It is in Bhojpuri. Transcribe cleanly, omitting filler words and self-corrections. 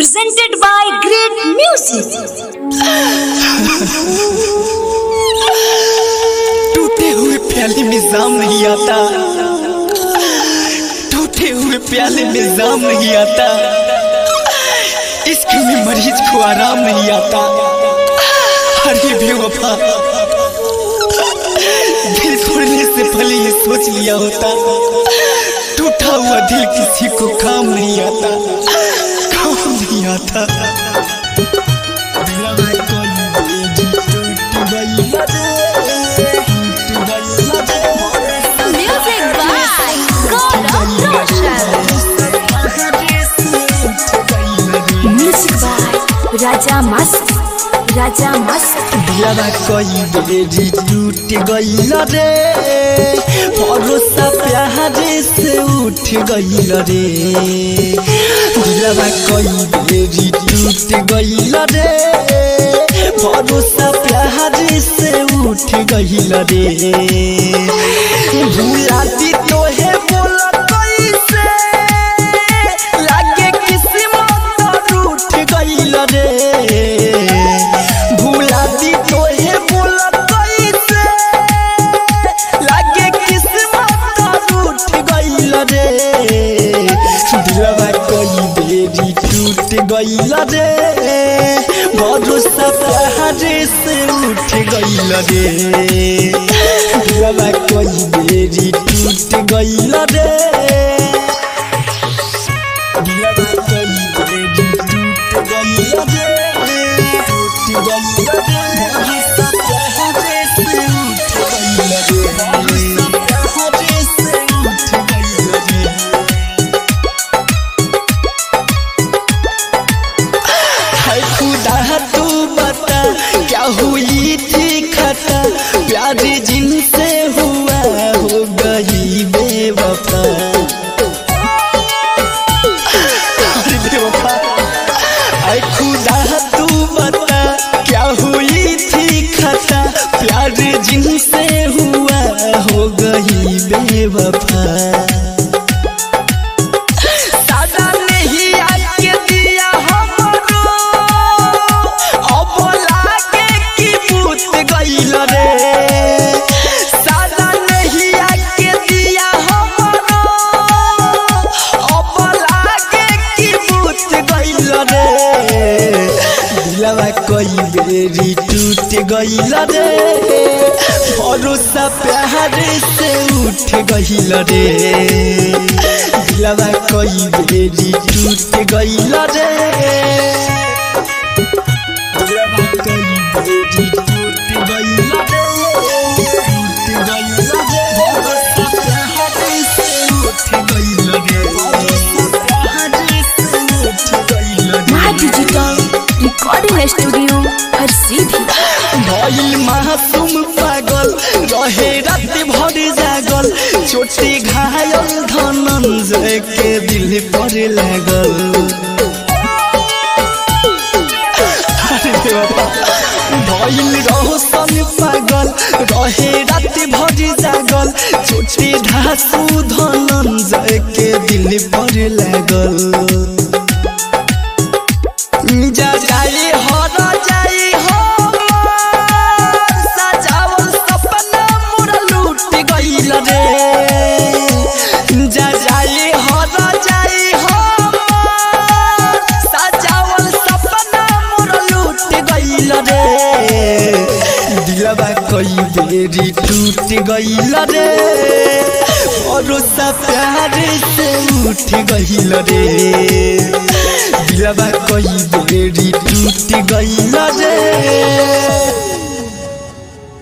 presented by Great Music। टूटे हुए प्याले में जाम नहीं आता, टूटे हुए प्याले में जाम नहीं आता, इश्क में मरीज को आराम नहीं आता। अरे बेवफा, दिल तोड़ने से पहले ये सोच लिया होता, टूटा हुआ दिल किसी को काम नहीं आता, काम नहीं आता। राजा मस्त दिलवा कोई बेरी टूट गइल रे, भरोसा प्यारे से उठ गइल रे। दिलवा कोई बेरी टूट गइल रे, भरोसा प्यारे से उठ गइल रे। भुलाती तो है बोला कैसे, लागे किस्मत रूठ गइल रे। गइल रे, भरोसा प्यारे से उठ गइल रे। दिलवा कोई बेरी टूट गइल रे, दिलवा कोई बेरी टूट गइल रे, टूट गइल रे। भरोसा प्यारे से उठ गइल रे, भरोसा प्यारे से उठ गइल रे। खुदा तू बता क्या हुई थी खता, प्यार जिनसे हुआ हो गई बेवफा। अरे खुदा तू बता क्या हुई थी खता, प्यार जिनसे हुआ हो गई बेवफा। दिलवा कोई बेरी टूट गइल रे, भरोसा प्यारे से उठ गइल रे। दिलवा कोई बेरी टूट गइल रे, दिलवा कोई बेरी टूट गइल रे, टूट गइल रे। भरोसा प्यारे से उठ गइल रे, भरोसा प्यारे से उठ गइल रे। माँ डिजिटल रिकॉर्डिंग स्टूडियो हर सीधी। भइल मासूम पागल रहे रात भर जागल, छोटी घायल धनंजय के दिल पर लागल। भइल रोशन पागल रहे रात भर जागल, छोटी धासु धनंजय के दिल पर लागल। जा जाए हरा जाए हो सजावल सपना मोरा लूट गइल रे। जा जाए हरा जाए हो सजावल सपना मोरा लूट गइल रे। दिलवा कोई बेरी टूट गइल रे, भरोसा प्यारे से उठ गइल रे। दिलवा कोई बेरी टूट गइल रे।